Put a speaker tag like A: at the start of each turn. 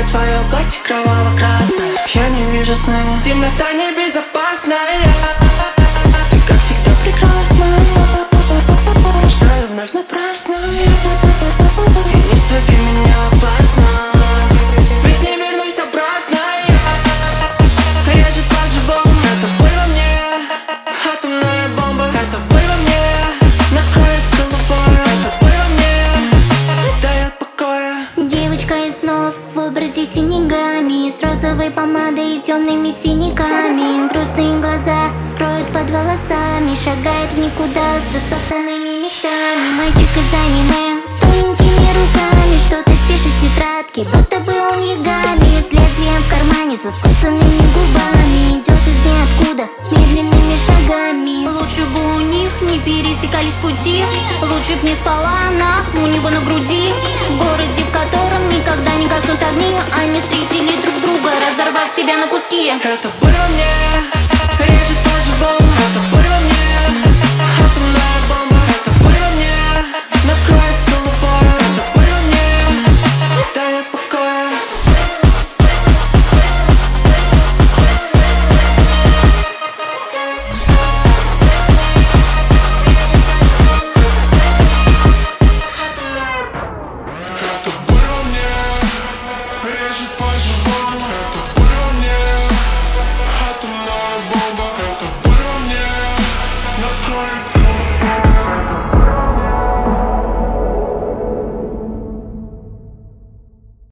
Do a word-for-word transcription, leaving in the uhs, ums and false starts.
A: твое платье кроваво-красное. Я не вижу сны, темнота небезопасная. Ты как всегда прекрасна. Рождаю вновь напрасно. И не зови меня опасно, ведь не вернусь обратно я. Режет по-живому, это боль во мне. Атомная бомба, это боль во мне. Накроет с головой, это боль во мне. Не дает покоя.
B: Девочка из снов в образе синегами, с розовой помадой и темными синяками. Грустные глаза скроют под волосами, шагает в никуда с растоптанными мечтами. Мальчик из аниме с тоненькими руками что-то пишет в тетрадке, будто бы он ягами. С лезвием в кармане, со скусанными губами, идет из ниоткуда медленными шагами. Лучше бы у них не пересекались пути, лучше б не спала она у него на груди. В городе, в котором никогда не гаснут огни, они встретили друг друга, разорвав себя на куски.
A: Это боль во мне, режет по-живому, это боль во мне. Атомная бомба, это боль во мне. Накроет с головой, это боль во мне. Не дает покоя.
C: Это боль во мне, режет по-живому. Это боль во мне. Атомная бомба, это боль во мне. Накроет